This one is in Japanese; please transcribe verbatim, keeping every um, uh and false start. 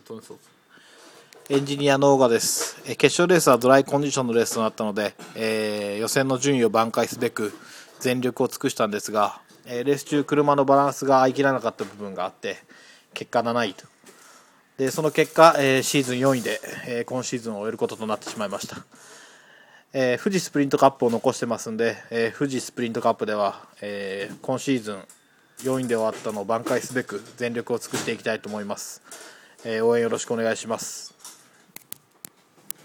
エンジニアのオーガです。決勝レースはドライコンディションのレースとなったので、えー、予選の順位を挽回すべく全力を尽くしたんですが、レース中車のバランスが合い切らなかった部分があって結果なないと。でその結果、えー、シーズンよんいで、えー、今シーズンを終えることとなってしまいました。えー、富士スプリントカップを残してますんで、えー、富士スプリントカップでは、えー、今シーズンよんいで終わったのを挽回すべく全力を尽くしていきたいと思います。えー、応援よろしくお願いします。